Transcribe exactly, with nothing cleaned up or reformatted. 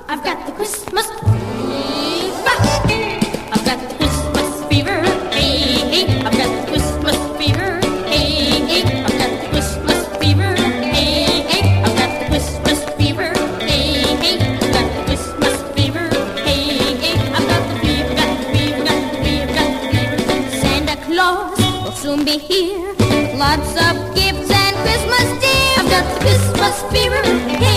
I've got the Christmas fever. I've got the Christmas fever. Hey, hey, I've got the Christmas fever. Hey, hey, I've got the Christmas fever. Hey, hey, I've got the Christmas fever. Hey, hey, I've got the Christmas fever. Hey, hey, I've got the fever, got the fever, got the fever, got the fever. Santa Claus will soon be here. Lots of gifts and Christmas dear. I've got the Christmas fever. Hey,